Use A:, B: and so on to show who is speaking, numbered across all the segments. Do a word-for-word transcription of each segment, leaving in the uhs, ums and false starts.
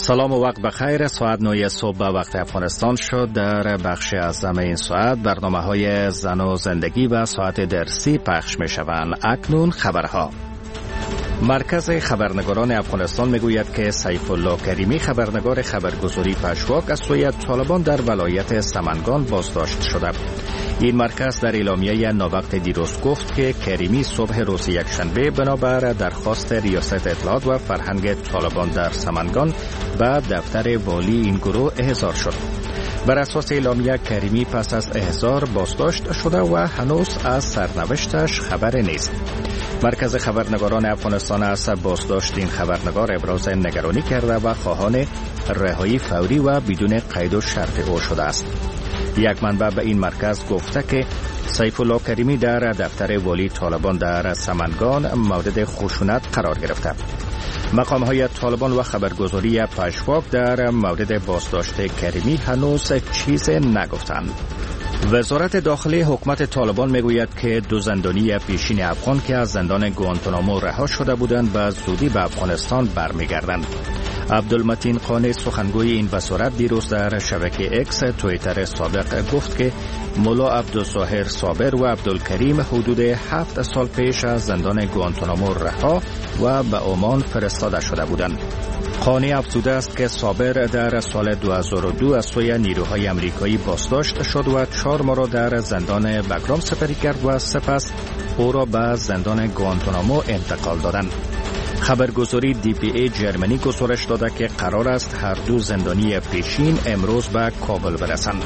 A: سلام و وقت بخیر. ساعت نه صبح به وقت افغانستان شد. در بخش اعظم این ساعت برنامه های زن و زندگی و ساعت درسی پخش می شوند. اکنون خبرها. مرکز خبرنگاران افغانستان میگوید که سیف الله کریمی خبرنگار خبرگزاری پشواک از سوی طالبان در ولایت سمنگان بازداشت شده. این مرکز در اعلامیه ناوقت دیروز گفت که کریمی صبح روز یکشنبه بنابر درخواست ریاست اطلاعات و فرهنگ طالبان در سمنگان به دفتر والی این گروه احضار شد. بر اساس اعلامیه کریمی پس از احضار بازداشت شده و هنوز از سرنوشتش خبر نیست. مرکز خبرنگاران افغانستان از بازداشت این خبرنگار ابراز نگرانی کرده و خواهان رهایی فوری و بدون قید و شرط او شده است. یک منبع به این مرکز گفته که سیف الله کریمی در دفتر والی طالبان در سمنگان مورد خشونت قرار گرفته. مقام های طالبان و خبرگزاری پشواک در مورد بازداشت کریمی هنوز چیز نگفتند. وزارت داخلی حکومت طالبان میگوید که دو زندانی پیشین افغان که از زندان گوانتانامو رها شده بودند به زودی به افغانستان برمیگردند. عبدالمتین قانی سخنگوی این وزارت دیروز در شبکه اکس توییتر سابق گفت که مولا عبدالظاهر صابر و عبدالکریم حدود هفت سال پیش از زندان گوانتانامو رها و به عمان فرستاده شده بودند. قانی افزوده است که صابر در سال دو هزار و دو از سوی نیروهای امریکایی بازداشت شد و چهار ماه را در زندان بگرام سپری کرد و سپس او را به زندان گوانتانامو انتقال دادند. خبرگزاری دی پی ای جرمنی گزارش داده که قرار است هر دو زندانی پیشین امروز به کابل برسند.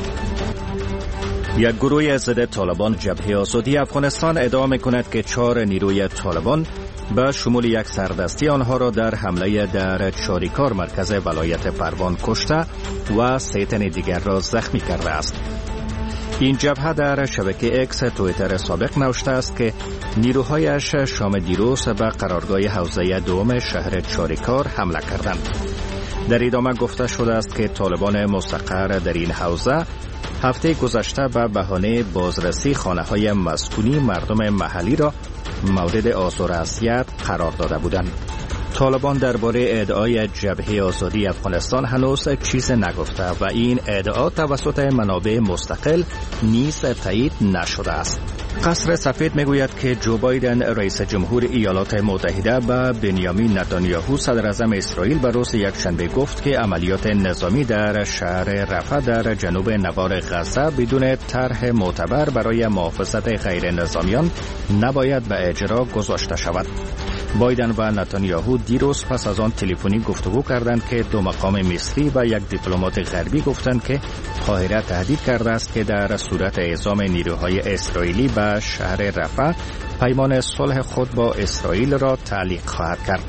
A: یک گروه ضد طالبان جبهه آزادی افغانستان ادعا می‌کند که چهار نیروی طالبان به شمول یک سردستی آنها را در حمله در چاریکار مرکز ولایت پروان کشته و سه تن دیگر را زخمی کرده است. این جبهه در شبکه اکس توییتر سابق نوشته است که نیروهایش شام دیروز به قرارگاه حوزه دوم شهر چاریکار حمله کردند. در ادامه گفته شده است که طالبان مستقر در این حوزه هفته گذشته به بهانه بازرسی خانه‌های مسکونی مردم محلی را مورد آزار و اذیت قرار داده بودند. طالبان درباره ادعای جبهه آزادی افغانستان هنوز چیز نگفته و این ادعا توسط منابع مستقل نیز تایید نشده است. قصر سفید میگوید که جو بایدن رئیس جمهور ایالات متحده به بنیامین نتانیاهو صدر اعظم اسرائیل به روز یکشنبه گفت که عملیات نظامی در شهر رفح در جنوب نوار غزه بدون طرح معتبر برای محافظت غیر نظامیان نباید به اجرا گذاشته شود. بایدن و نتانیاهو دیروز پس از آن تلفنی گفتگو کردند که دو مقام مصری و یک دیپلمات غربی گفتند که قاهره تهدید کرده است که در صورت اعزام نیروهای اسرائیلی به شهر رفح پیمان صلح خود با اسرائیل را تعلیق خواهد کرد.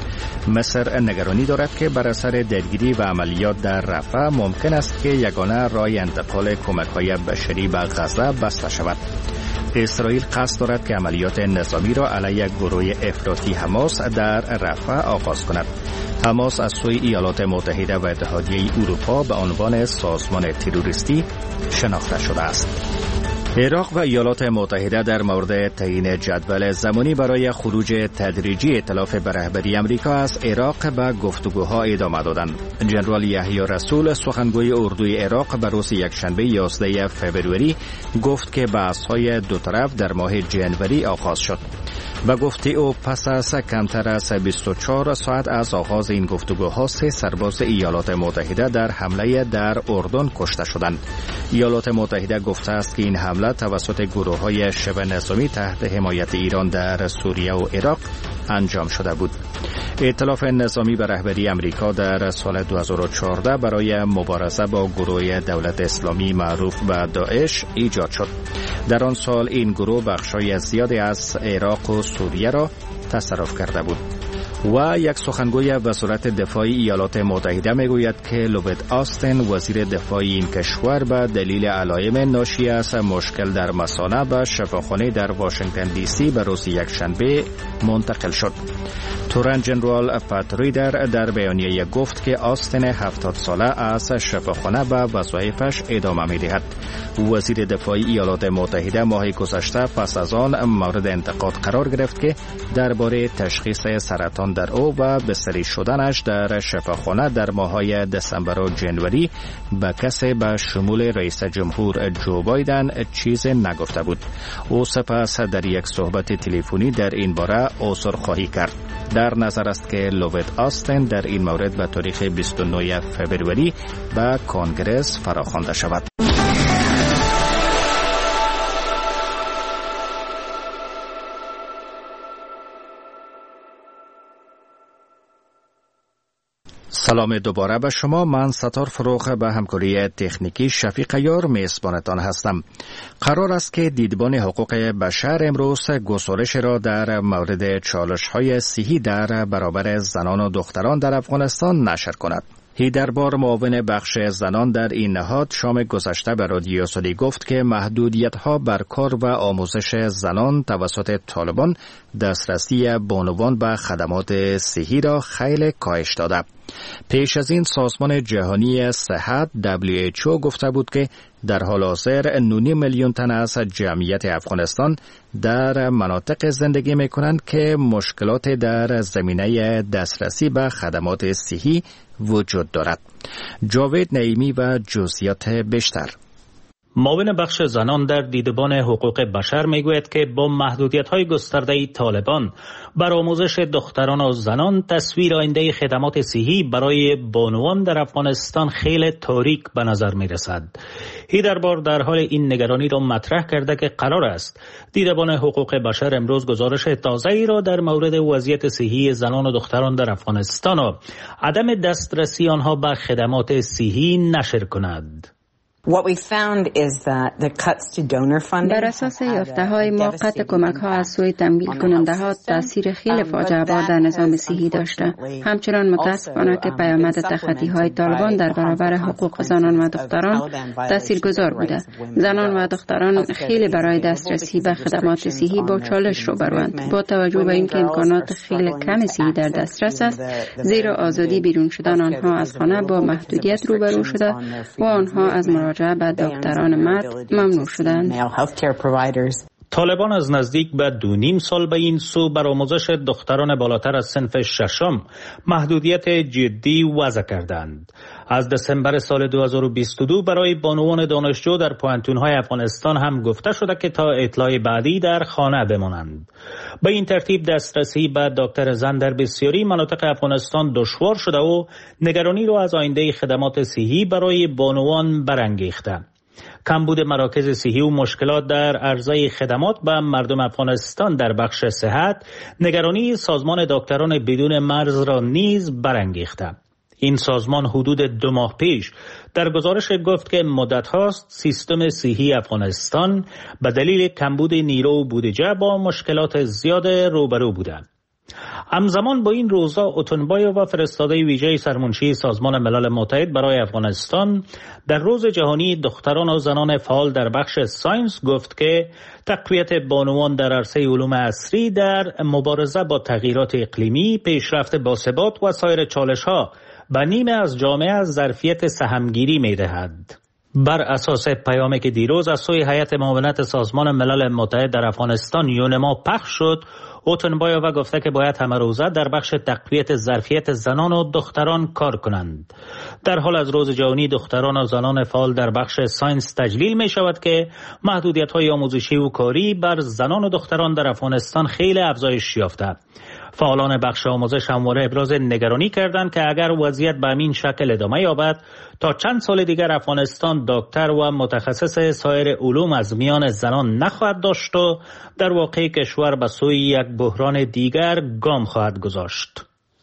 A: مصر نگرانی دارد که بر اثر درگیری و عملیات در رفح ممکن است که یگانه راه انتقال کمک‌های بشری به غزه بسته شود. اسرائیل قصد دارد که عملیات نظامی را علیه گروه افراطی حماس در رفح آغاز کند. حماس از سوی ایالات متحده و اتحادیه اروپا به عنوان سازمان تروریستی شناخته شده است. عراق و ایالات متحده در مورد تعیین جدول زمانی برای خروج تدریجی ائتلاف به رهبری آمریکا از عراق به گفتگوها ادامه دادند. جنرال یحیی رسول سخنگوی اردوی عراق به روز یکشنبه یازده فوریه گفت که بحث‌های دو طرف در ماه جنوری آغاز شد. و گفته او پس از کمتر از بیست و چهار ساعت از آغاز این گفتگوها سه سرباز ایالات متحده در حمله در اردن کشته شدند. ایالات متحده گفته است که این حمله توسط گروه‌های شبه نظامی تحت حمایت ایران در سوریه و عراق انجام شده بود. ائتلاف نظامی به رهبری آمریکا در سال دو هزار و چهارده برای مبارزه با گروه دولت اسلامی معروف به داعش ایجاد شد. در آن سال این گروه بخشای زیادی از عراق و سوریه را تصرف کرده بود. و یک سخنگوی وزارت دفاع ایالات متحده میگوید که لوید آستن وزیر دفاع این کشور به دلیل علائم ناشی از مشکل در مثانه به شفاخانه در واشنگتن دی سی به روز یکشنبه منتقل شد. تورن جنرال پات ریدر در بیانیه گفت که آستن هفتاد ساله از شفاخانه به وظایفش ادامه می‌دهد. وزیر دفاع ایالات متحده ماه گذشته پس از آن مورد انتقاد قرار گرفت که درباره تشخیص سرطان دختران در او و بستری شدنش در شفاخانه در ماه‌های دسامبر و جنوری به کسی به شمول رئیس جمهور جو بایدن چیز نگفته بود. او سپس در یک صحبت تلفنی در این باره عذرخواهی کرد. در نظر است که لوید آستین در این مورد به تاریخ بیست و نه فوریه به کنگره فراخوانده شود. سلام دوباره به شما. من ستار فروخ به همکاری تکنیکی شفیق یار میزبانتان هستم. قرار است که دیدبان حقوق بشر امروز گزارش را در مورد چالش‌های صحی در برابر زنان و دختران در افغانستان نشر کند. هیدربار معاون بخش زنان در این نهاد شام گذشته به رادیو آزادی گفت که محدودیت‌ها بر کار و آموزش زنان توسط طالبان دسترسی بانوان به خدمات صحی را خیلی کاهش داده. پیش از این سازمان جهانی صحت دبلیو اچ او گفته بود که در حال حاضر نه میلیون تن از جمعیت افغانستان در مناطق زندگی می کنند که مشکلات در زمینه دسترسی به خدمات صحی وجود دارد. جاوید نعیمی و جزئیات بیشتر.
B: معاون بخش زنان در دیدبان حقوق بشر میگوید که با محدودیت‌های گسترده طالبان بر آموزش دختران و زنان تصویر آینده خدمات صحی برای بانوان در افغانستان خیلی تاریک به نظر می‌رسد. هیدربار در حال این نگرانی را مطرح کرده که قرار است دیدبان حقوق بشر امروز گزارش تازه‌ای را در مورد وضعیت صحی زنان و دختران در افغانستان و عدم دسترسی آنها به خدمات صحی نشر کند.
C: بر اساس یافته‌های ما قطع کمک‌ها از سوی تمویل کننده‌ها تأثیر خیلی فاجعه بار در نظام صحی داشته. همچنان متاسفانه که پیامد تخطی‌های طالبان در برابر حقوق زنان و دختران تاثیرگذار بوده. زنان و دختران خیلی برای دسترسی به خدمات صحی با چالش روبروند. با توجه به اینکه امکانات خیلی کم صحی در دسترس است، زیرا آزادی بیرون شدن آنها از خانه با محدودیت روبرو شده و آنها از مراجعه به دکتران مرد ممنوع شدند.
B: طالبان از نزدیک به دو نیم سال به این سو بر آموزش دختران بالاتر از صنف ششم محدودیت جدی وضع کردند. از دسامبر سال دو هزار و بیست و دو برای بانوان دانشجو در پوهنتون‌های افغانستان هم گفته شده که تا اطلاع بعدی در خانه بمانند. به این ترتیب دسترسی به دکتر زن در بسیاری مناطق افغانستان دشوار شده و نگرانی را از آینده خدمات صحی برای بانوان برانگیخته. کمبود مراکز صحی و مشکلات در عرضه خدمات به مردم افغانستان در بخش صحت نگرانی سازمان دکتران بدون مرز را نیز برانگیخته. این سازمان حدود دو ماه پیش در گزارش گفت که مدت هاست سیستم صحی افغانستان به دلیل کمبود نیرو و بودجه با مشکلات زیاد روبرو بوده. همزمان با این روزا اوتونبایووا فرستاده ویژه سرمنشی سازمان ملل متحد برای افغانستان در روز جهانی دختران و زنان فعال در بخش ساینس گفت که تقویت بانوان در عرصه علوم عصری در مبارزه با تغییرات اقلیمی، پیشرفت باثبات و سایر چالش‌ها به نیمه از جامعه از ظرفیت سهمگیری می‌دهد. بر اساس پیامی که دیروز از سوی هیئت معاونت سازمان ملل متحد در افغانستان یونما پخش شد، اوتونبایووا گفته که باید همه روزه در بخش تقویت ظرفیت زنان و دختران کار کنند. در حال از روز جهانی دختران و زنان فعال در بخش ساینس تجلیل می شود که محدودیت‌های آموزشی و کاری بر زنان و دختران در افغانستان خیلی افزایش یافته. فعالان بخش آموزش همواره ابراز نگرانی کردند که اگر وضعیت به همین شکل ادامه یابد تا چند سال دیگر افغانستان دکتر و متخصص سایر علوم از میان زنان نخواهد داشت و در واقع کشور به سوی یک بحران دیگر گام خواهد گذاشت.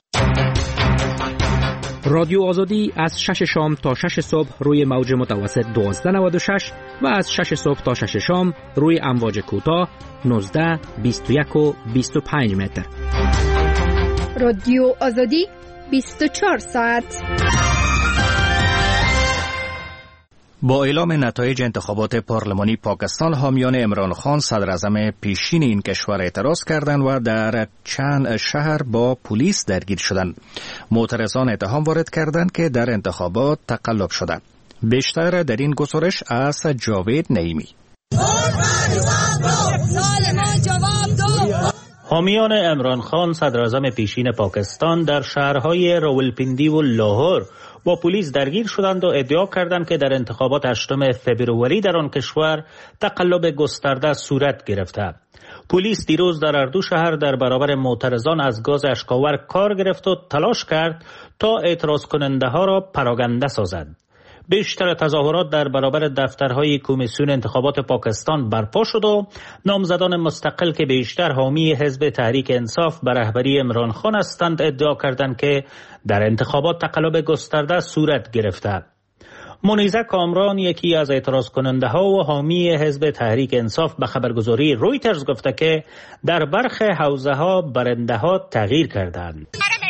D: رادیو آزادی از شش شام تا شش صبح روی موج متوسط دوازده نود و شش و از شش صبح تا شش شام روی امواج کوتاه نوزده، بیست و یک و بیست و پنج متر.
E: رادیو آزادی بیست و چهار ساعت.
A: با اعلام نتایج انتخابات پارلمانی پاکستان، حامیان عمران خان صدر اعظم پیشین این کشور اعتراض کردند و در چند شهر با پلیس درگیر شدند. معترضان اتهام وارد کردند که در انتخابات تقلب شده. بیشتر در این گزارش از جاوید نعیمی.
B: حامیان عمران خان صدراعظم پیشین پاکستان در شهرهای راولپیندی و لاهور با پلیس درگیر شدند و ادعا کردند که در انتخابات هشتم فوریه در آن کشور تقلب گسترده صورت گرفته. پلیس دیروز در هر دو شهر در برابر معترضان از گاز اشک‌آور کار گرفت و تلاش کرد تا اعتراض کننده ها را پراگنده سازد. بیشتر تظاهرات در برابر دفترهای کمیسیون انتخابات پاکستان برپا شد و نامزدان مستقل که بیشتر حامی حزب تحریک انصاف به رهبری عمران خان هستند ادعا کردند که در انتخابات تقلب گسترده صورت گرفته. منیزه کامران یکی از اعتراض کننده ها و حامی حزب تحریک انصاف به خبرگزاری رویترز گفته که در برخی حوزه ها برنده ها تغییر کردند.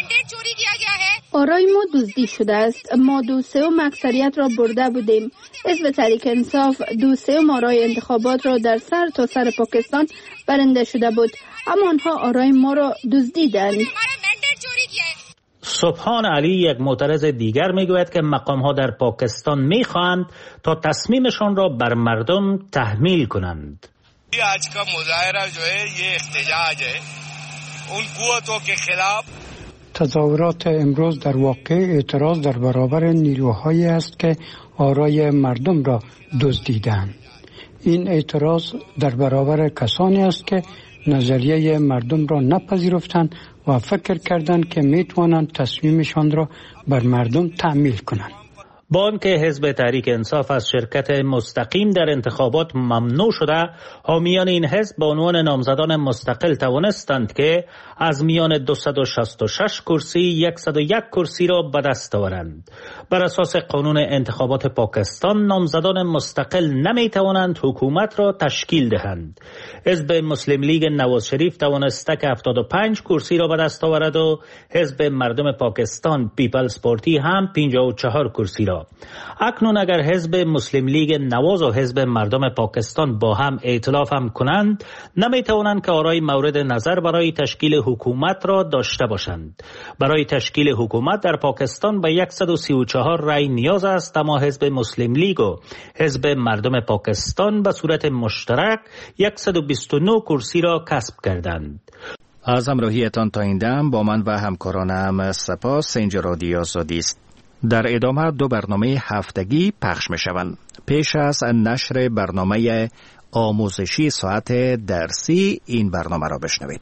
E: آرای ما دزدی شده است. ما دو سوم اکثریت را برده بودیم. حزب تحریک انصاف دو سوم آرای انتخابات را در سر تا سر پاکستان برنده شده بود، اما آنها آرای ما را دزدیدند.
B: سبحان علی یک معترض دیگر میگوید که مقام ها در پاکستان میخواهند تا تصمیمشان را بر مردم تحمیل کنند.
F: آج کا مظاهرہ جو ہے یہ احتجاج ہے ان قوتوں کے خلاف.
G: تظاهرات امروز در واقع اعتراض در برابر نیروهایی است که آرای مردم را دزدیدند. این اعتراض در برابر کسانی است که نظریه مردم را نپذیرفتند و فکر کردند که میتوانند تصمیمشان را بر مردم تحمیل کنند.
B: با آنکه حزب تحریک انصاف از شرکت مستقیم در انتخابات ممنوع شده، حامیان این حزب به عنوان نامزدان مستقل توانستند که از میان دویست و شصت و شش کرسی صد و یک کرسی را به دست آورند. بر اساس قانون انتخابات پاکستان نامزدان مستقل نمی توانند حکومت را تشکیل دهند. حزب مسلم لیگ نواز شریف توانسته که هفتاد و پنج کرسی را به دست آورد و حزب مردم پاکستان پیپلز پارتی هم پنجاه و چهار کرسی را. اکنون اگر حزب مسلم لیگ نواز و حزب مردم پاکستان با هم ائتلاف هم کنند، نمی توانند که آرای مورد نظر برای تشکیل حکومت را داشته باشند. برای تشکیل حکومت در پاکستان به صد و سی و چهار رای نیاز است، اما حزب مسلم لیگ و حزب مردم پاکستان به صورت مشترک صد و بیست و نه کرسی را کسب کردند.
A: از همراهیتان تا این دم با من و همکارانم سپاس. اینجا رادیو آزادی است. در ادامه دو برنامه هفتگی پخش می شوند. پیش از نشر برنامه آموزشی ساعت درسی این برنامه را بشنوید.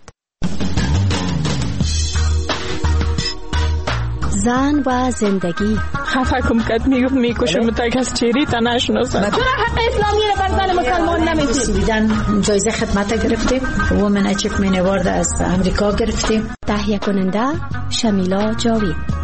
H: زن و زندگی.
I: خفه کم کت میگفت میکشم تک از چیری تا نشناسم.
J: تو را حق اسلامی را بر زن مسلمان نمیدی.
H: سویدن جایزه خدمت گرفتیم. وومن اچیومنت اوارد از امریکا گرفتیم. تهیه کننده شمیلا جاوید.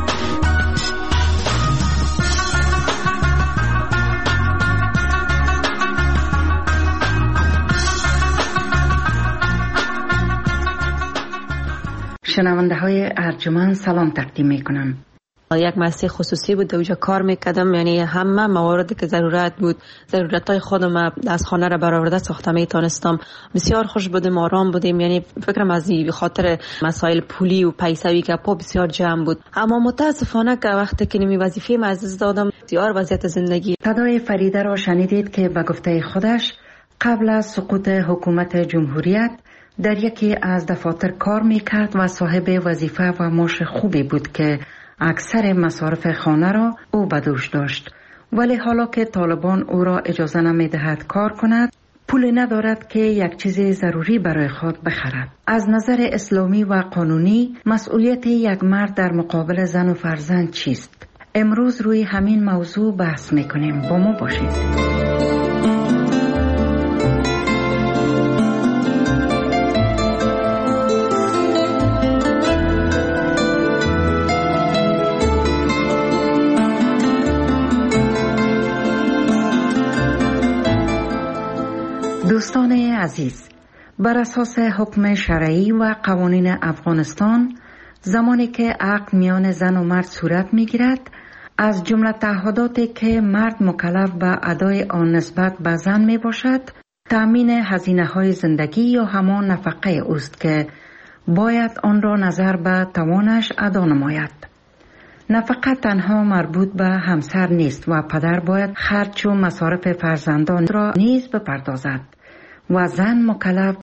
C: شنونده های ارجمند سلام تقدیم می کنم.
K: یک مؤسسه خصوصی بود، اونجا کار میکردم، یعنی همه مواردی که ضرورت بود، ضرورتای خودم از خانه را برآورده ساخته میتونستم. بسیار خوش بودیم، آرام بودیم، یعنی فکرم از این خاطر مسائل پولی و پیسوی که پا بسیار جمع بود. اما متاسفانه که وقتی که نمی وظیفه ما از دادم، بسیار وضعیت زندگی.
C: صدای فریده را شنیدید که به گفته خودش قبل از سقوط حکومت جمهوریت در یکی از دفاتر کار میکرد و صاحب وظیفه و معاش خوبی بود که اکثر مصارف خانه را او به دوش داشت. ولی حالا که طالبان او را اجازه نمیدهد کار کند، پول ندارد که یک چیز ضروری برای خود بخرد. از نظر اسلامی و قانونی مسئولیت یک مرد در مقابل زن و فرزند چیست؟ امروز روی همین موضوع بحث میکنیم. با ما باشید. دوستان عزیز، بر اساس حکم شرعی و قوانین افغانستان زمانی که عقد میان زن و مرد صورت میگیرد، از جمله تعهداتی که مرد مکلف به ادای آن نسبت به زن می باشد، تأمین هزینه های زندگی یا همان نفقه اوست که باید آن را نظر به توانش ادا نماید. نفقه تنها مربوط به همسر نیست و پدر باید خرج و مصارف فرزندان را نیز بپردازد و زن مکلف